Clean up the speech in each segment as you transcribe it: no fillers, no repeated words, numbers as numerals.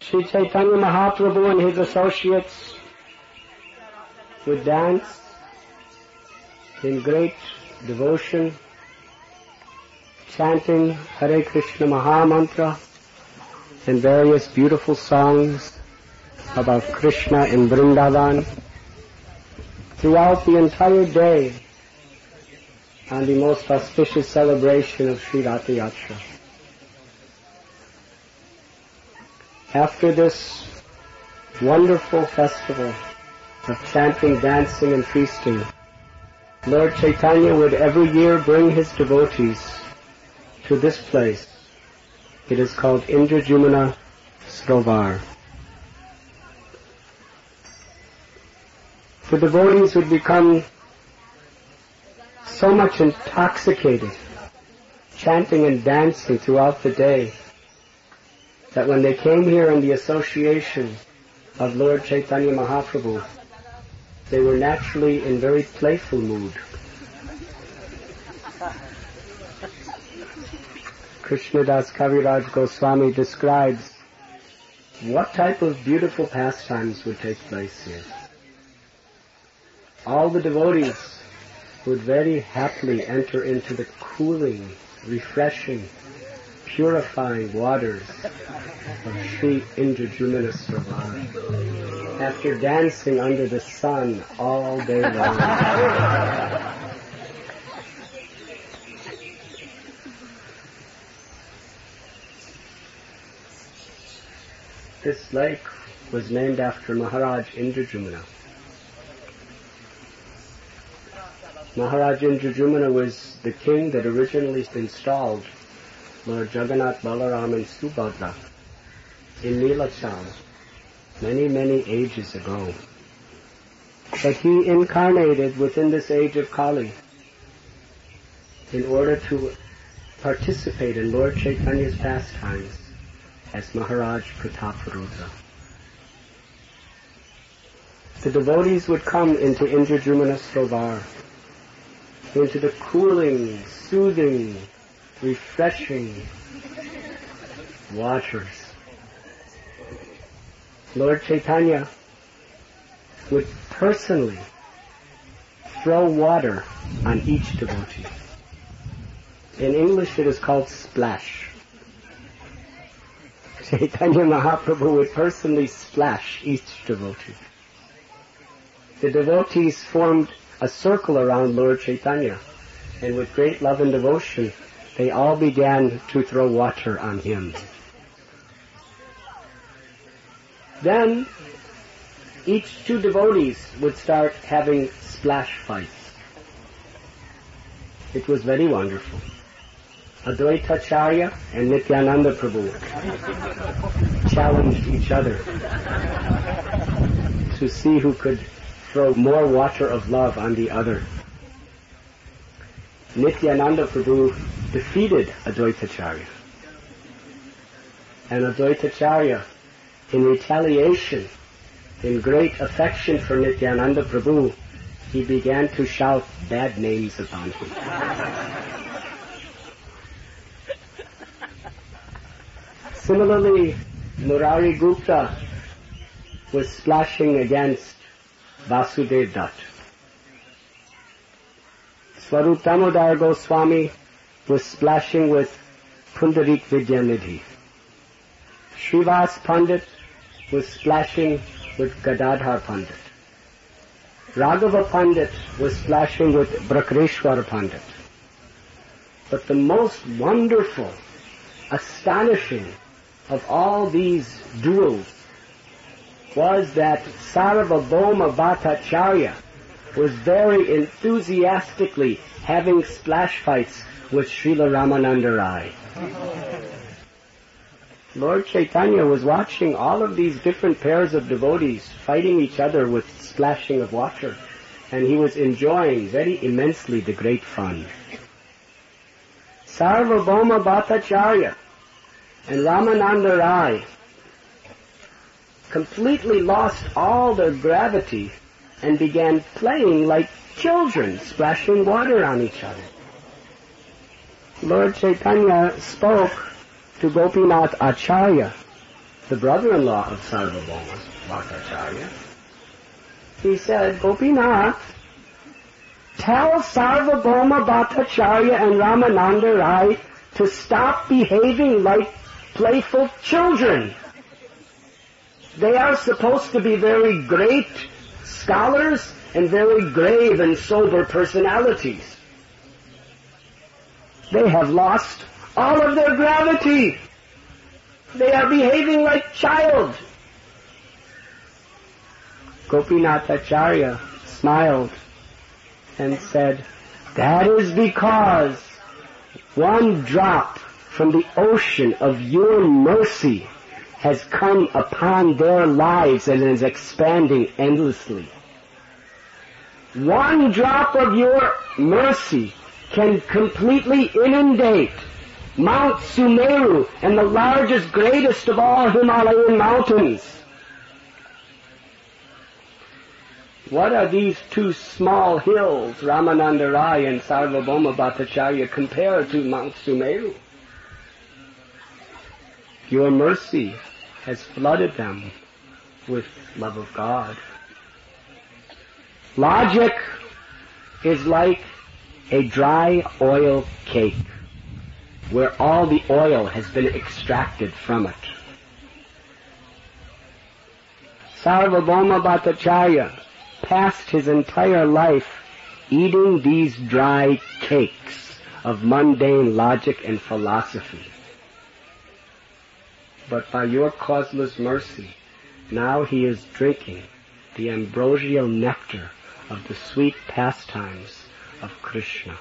Sri Chaitanya Mahaprabhu and his associates would dance in great devotion, chanting Hare Krishna Mahamantra and various beautiful songs about Krishna in Vrindavan throughout the entire day on the most auspicious celebration of Sri Ratha Yatra. After this wonderful festival of chanting, dancing and feasting, Lord Chaitanya would every year bring his devotees to this place. It is called Indrajumna Sarovar. The devotees would become so much intoxicated, chanting and dancing throughout the day, that when they came here in the association of Lord Chaitanya Mahaprabhu, they were naturally in very playful mood. Krishnadas Kaviraj Goswami describes what type of beautiful pastimes would take place here. All the devotees would very happily enter into the cooling, refreshing, purifying waters of Sri Indrajumna Sarovar after dancing under the sun all day long. This lake was named after Maharaj Indrajumna. Maharaj Indrajumna was the king that originally installed Lord Jagannath, Balaram and Subhadra in Nilachal many, many ages ago. But he incarnated within this age of Kali in order to participate in Lord Chaitanya's pastimes as Maharaj Prataparudra. The devotees would come into Indrajumna Sarovar, into the cooling, soothing, refreshing waters. Lord Chaitanya would personally throw water on each devotee. In English it is called splash. Chaitanya Mahaprabhu would personally splash each devotee. The devotees formed a circle around Lord Chaitanya, and with great love and devotion, they all began to throw water on him. Then, each two devotees would start having splash fights. It was very wonderful. Advaita Acharya and Nityananda Prabhu challenged each other to see who could throw more water of love on the other. Nityananda Prabhu defeated Advaita Acharya. And Advaita Acharya, in retaliation, in great affection for Nityananda Prabhu, he began to shout bad names upon him. Similarly, Murari Gupta was splashing against Vasudev Dutt. Swarup Damodar Goswami was splashing with Pundarik Vidyanidhi. Srivas Pandit was splashing with Gadadhar Pandit. Raghava Pandit was splashing with Brakreshwar Pandit. But the most wonderful, astonishing of all these duels was that Sarvabhauma Bhattacharya was very enthusiastically having splash fights with Srila Ramananda Rai. Lord Chaitanya was watching all of these different pairs of devotees fighting each other with splashing of water, and he was enjoying very immensely the great fun. Sarvabhauma Bhattacharya and Ramananda Rai completely lost all their gravity and began playing like children, splashing water on each other. Lord Chaitanya spoke to Gopinath Acharya the brother-in-law of Sarvabhauma Bhattacharya, he said, Gopinath, tell Sarvabhauma Bhattacharya and Ramananda Rai to stop behaving like playful children. They are supposed to be very great scholars and very grave and sober personalities. They have lost all of their gravity. They are behaving like child. Gopinath Acharya smiled and said, that is because one drop from the ocean of your mercy has come upon their lives and is expanding endlessly. One drop of your mercy can completely inundate Mount Sumeru and the largest, greatest of all Himalayan mountains. What are these two small hills, Ramananda Rai and Sarvabhauma Bhattacharya, compared to Mount Sumeru? Your mercy has flooded them with love of God. Logic is like a dry oil cake where all the oil has been extracted from it. Sarvabhauma Bhattacharya passed his entire life eating these dry cakes of mundane logic and philosophy. But by your causeless mercy, now he is drinking the ambrosial nectar of the sweet pastimes of Krishna.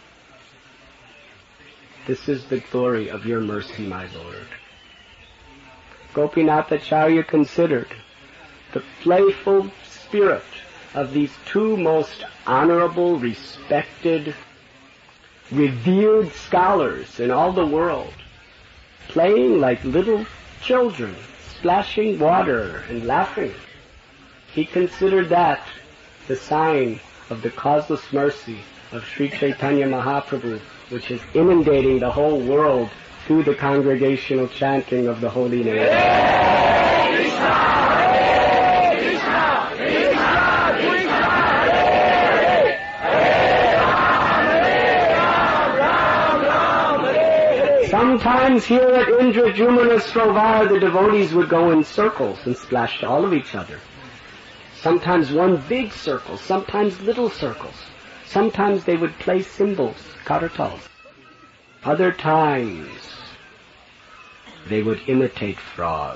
This is the glory of your mercy, my Lord. Gopinath Acharya considered the playful spirit of these two most honorable, respected, revered scholars in all the world, playing like little children, splashing water and laughing. He considered that the sign of the causeless mercy of Sri Chaitanya Mahaprabhu, which is inundating the whole world through the congregational chanting of the holy name. Hare Krishna, Hare Krishna, Krishna Krishna, Hare Hare, Hare Ram, Hare. Sometimes here at Indrajumna Srovar, the devotees would go in circles and splash all of each other. Sometimes one big circle, sometimes little circles. Sometimes they would play cymbals, karatals. Other times they would imitate frogs.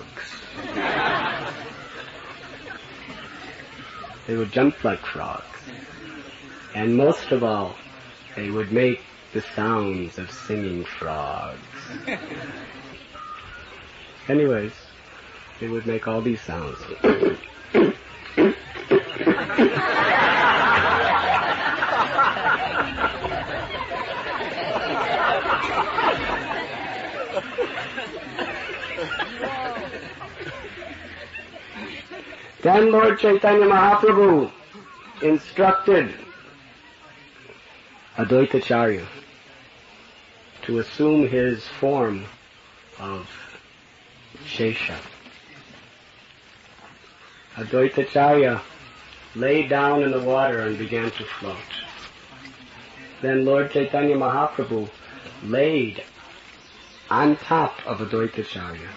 They would jump like frogs. And most of all, they would make the sounds of singing frogs. Anyways, they would make all these sounds. Then Lord Chaitanya Mahaprabhu instructed Advaitacharya to assume his form of Shesha. Advaitacharya lay down in the water and began to float. Then Lord Chaitanya Mahaprabhu laid on top of Advaitacharya.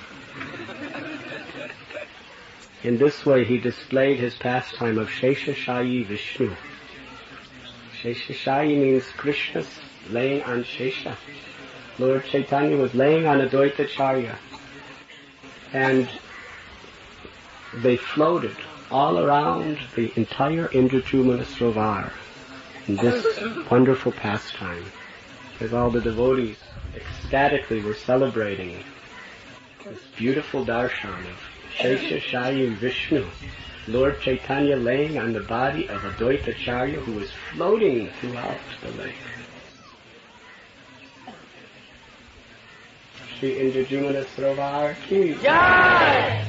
In this way he displayed his pastime of Sheshashayi Vishnu. Sheshashayi means Krishna laying on Shesha. Lord Chaitanya was laying on Advaitacharya, and they floated all around the entire Indrajumna Srovar in this wonderful pastime, as all the devotees ecstatically were celebrating this beautiful darshan of Sheshashayi Vishnu, Lord Chaitanya laying on the body of Advaitacharya, who was floating throughout the lake. Shri Indrajumna Srovar ki Jai!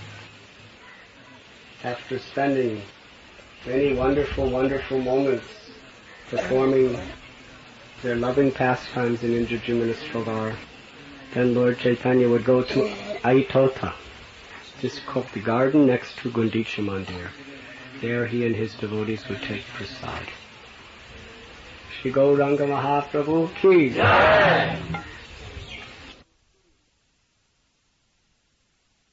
After spending many wonderful, wonderful moments performing their loving pastimes in Indrajumna Srovar, then Lord Chaitanya would go to Aitotha, just the garden next to Gundicha Mandir. There he and his devotees would take prasad. Shri Gauranga Mahaprabhu ki Jai!